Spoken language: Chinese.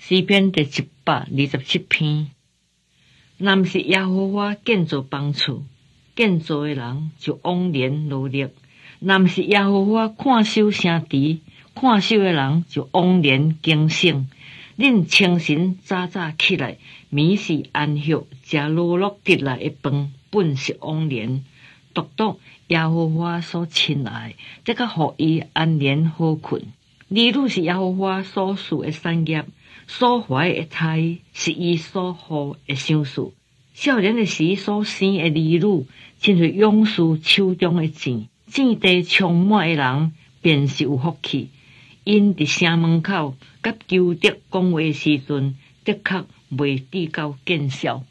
诗篇第127篇。若毋是耶和华建造房厝，建造的人就枉然劳力；若毋是耶和华看守城池，看守的人就枉然警醒。恁清晨早早起来，眠时安息，食落落得来的饭，本是枉然。独耶和华所亲爱，则较互伊安然好困。儿女是耶和华所赐的产业，所怀的胎是伊所予的赏赐。少年的时所生的儿女，亲像勇士手中的箭，箭地充满的人，便是有福气。因伫城门口甲求得讲话的时阵，的确袂至到见效。